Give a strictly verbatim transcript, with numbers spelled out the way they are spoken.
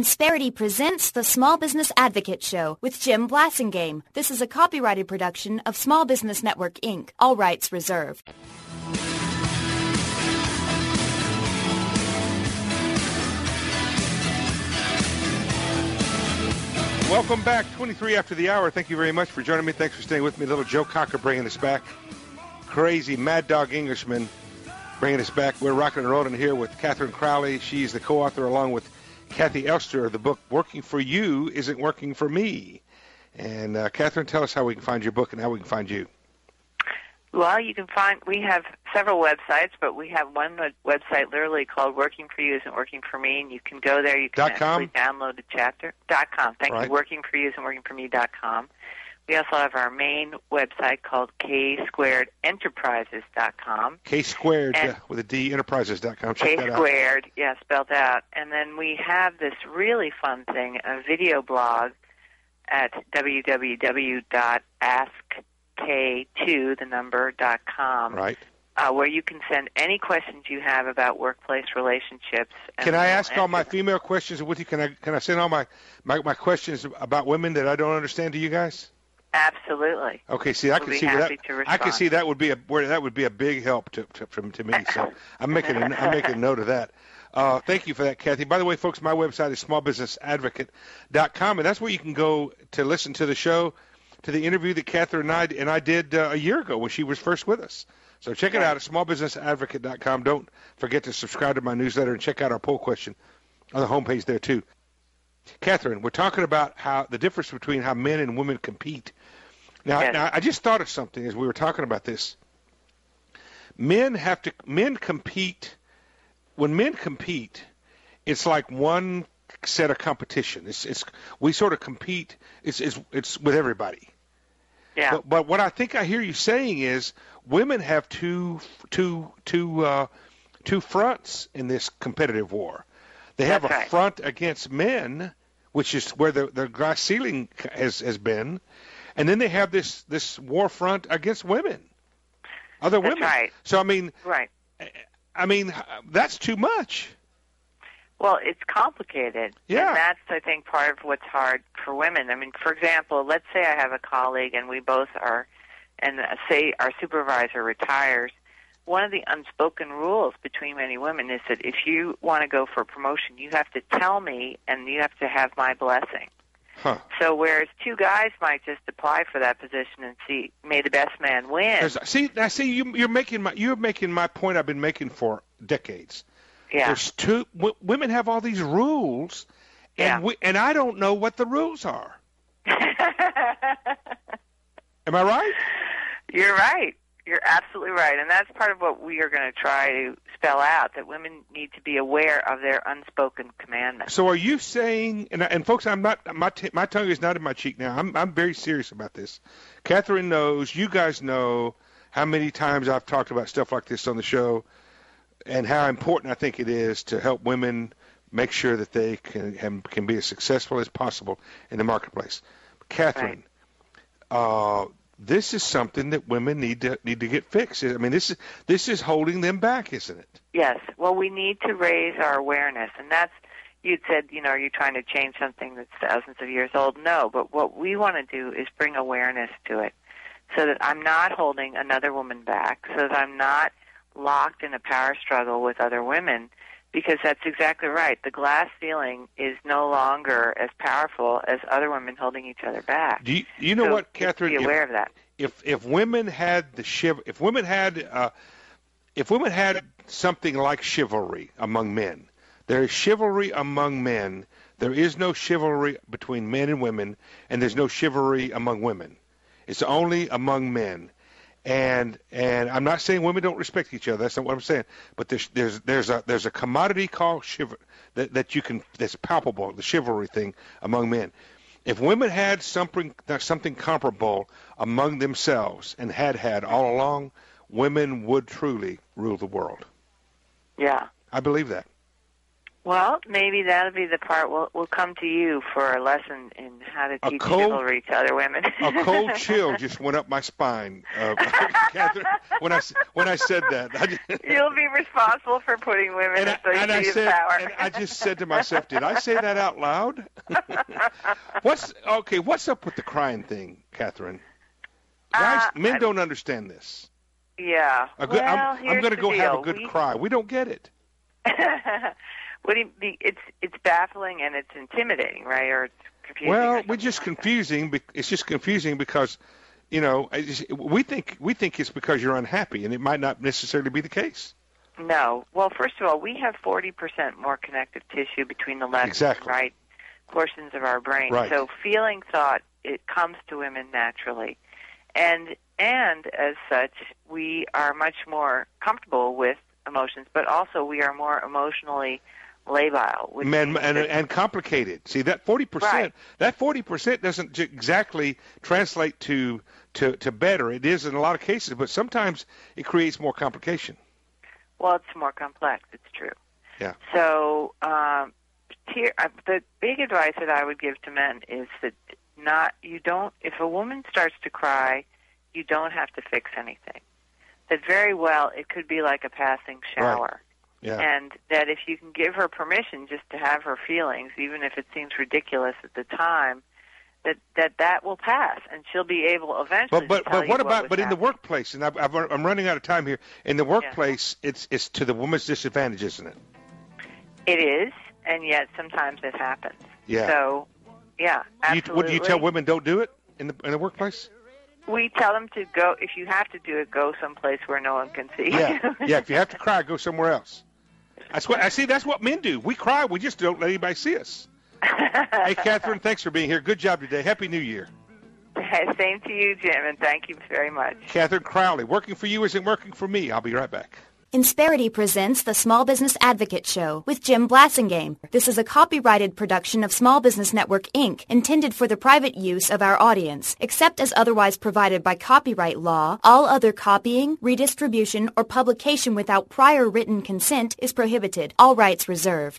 Insperity presents the Small Business Advocate Show with Jim Blasingame. This is a copyrighted production of Small Business Network, Incorporated. All rights reserved. Welcome back, twenty-three after the hour. Thank you very much for joining me. Thanks for staying with me. Little Joe Cocker bringing us back. Crazy Mad Dog Englishman bringing us back. We're rocking and rolling here with Catherine Crowley. She's the co-author along with Kathy Elster of the book Working for You Isn't Working for Me. And uh, Catherine, tell us how we can find your book and how we can find you. Well, you can find, we have several websites, but we have one website literally called Working for You Isn't Working for Me, and you can go there. You can dot com? actually download a chapter. Dot com. Thank right. you. Working for You Isn't Working for Me dot com. We also have our main website called K squared enterprises dot com. K squared uh, with a D, enterprises dot com. Check K that out. squared, yeah, spelled out. And then we have this really fun thing, a video blog at w w w dot ask k two, the number, dot com. Right. Uh, where you can send any questions you have about workplace relationships. Can I ask all my female questions with you? Can I can I send all my, my, my questions about women that I don't understand to you guys? Absolutely. Okay. See, I we'll can see that. I can see that that would be a where that would be a big help to to, from, to me. So I'm making a, I'm making a note of that. Uh, thank you for that, Kathy. By the way, folks, my website is small business advocate dot com, and that's where you can go to listen to the show, to the interview that Catherine and I and I did uh, a year ago when she was first with us. So check it out at small business advocate dot com. Don't forget to subscribe to my newsletter and check out our poll question on the homepage there too. Catherine, we're talking about how the difference between how men and women compete. Now, yes. now, I just thought of something as we were talking about this. Men have to men compete. When men compete, it's like one set of competition. It's it's we sort of compete. It's it's it's with everybody. Yeah. But, but what I think I hear you saying is women have two two two uh, two fronts in this competitive war. They have That's a right. front against men, which is where the the glass ceiling has has been, and then they have this this war front against women, other That's women. right. So I mean, right. I mean that's too much. Well, it's complicated. Yeah. And that's, I think, part of what's hard for women. I mean, for example, let's say I have a colleague and we both are, and uh, say our supervisor retires. One of the unspoken rules between many women is that if you want to go for a promotion, you have to tell me and you have to have my blessing. Huh. So whereas two guys might just apply for that position and see, may the best man win. There's, see, now see, you, you're making my you're making my point I've been making for decades. Yeah. There's two w- women have all these rules, and Yeah. we, and I don't know what the rules are. Am I right? You're right. You're absolutely right. And that's part of what we are going to try to spell out, that women need to be aware of their unspoken commandments. So are you saying, and, and folks, I'm not, my t- my tongue is not in my cheek now. I'm I'm very serious about this. Catherine knows, you guys know how many times I've talked about stuff like this on the show, and how important I think it is to help women make sure that they can can be as successful as possible in the marketplace. Catherine, right. uh, this is something that women need to need to get fixed. I mean, this is this is holding them back, isn't it? Yes. Well, we need to raise our awareness, and that's, you'd said, you know, are you trying to change something that's thousands of years old? No, but what we want to do is bring awareness to it, so that I'm not holding another woman back, so that I'm not locked in a power struggle with other women, because that's exactly right. The glass ceiling is no longer as powerful as other women holding each other back. Do you, you know so what, Catherine? Be aware if, of that. If if women had the chiv, if women had uh, if women had something like chivalry among men, there is chivalry among men. There is no chivalry between men and women, and there's no chivalry among women. It's only among men. And and I'm not saying women don't respect each other. That's not what I'm saying. But there's there's there's a there's a commodity called chivalry that that you can that's palpable, the chivalry thing among men. If women had something something comparable among themselves and had had all along, women would truly rule the world. Yeah, I believe that. Well, maybe that'll be the part. We'll we'll come to you for a lesson in how to teach cold, chivalry to other women. A cold chill just went up my spine, uh, Catherine, when I when I said that. I just, You'll be responsible for putting women in and I associated said, power. And I just said to myself, did I say that out loud? what's okay? What's up with the crying thing, Catherine? Guys, uh, men don't understand this. Yeah. A good, well, I'm, I'm going to go deal. have a good we, cry. We don't get it. What do you, it's it's baffling and it's intimidating, right? Or it's confusing. Well, we're just confusing. It's just confusing because, you know, we think we think it's because you're unhappy, and it might not necessarily be the case. No. Well, first of all, we have forty percent more connective tissue between the left exactly. and right portions of our brain. Right. So feeling thought, it comes to women naturally. And and as such, we are much more comfortable with emotions, but also we are more emotionally labile. Which and, and, and complicated. See, that forty percent, right. that forty percent doesn't exactly translate to, to, to better. It is in a lot of cases, but sometimes it creates more complication. Well, it's more complex. It's true. Yeah. So um, tear, uh, the big advice that I would give to men is that not you don't. If a woman starts to cry, you don't have to fix anything. That very well it could be like a passing shower. Right. Yeah. And that if you can give her permission just to have her feelings, even if it seems ridiculous at the time, that that, that will pass, and she'll be able eventually but, but, to tell but you what what about, was but happening. in the workplace, and I've, I've, I'm running out of time here, in the workplace, yeah. it's it's to the woman's disadvantage, isn't it? It is, and yet sometimes it happens. Yeah. So, yeah, absolutely. You, what, do you tell women don't do it in the in the workplace? We tell them to go, if you have to do it, go someplace where no one can see. Yeah, yeah. If you have to cry, go somewhere else. That's what I see. That's what men do. We cry. We just don't let anybody see us. Hey, Catherine, thanks for being here. Good job today. Happy New Year. Same to you, Jim, and thank you very much. Catherine Crowley, working for you isn't working for me. I'll be right back. Insperity presents the Small Business Advocate Show with Jim Blassingame. This is a copyrighted production of Small Business Network, Incorporated, intended for the private use of our audience. Except as otherwise provided by copyright law, all other copying, redistribution, or publication without prior written consent is prohibited. All rights reserved.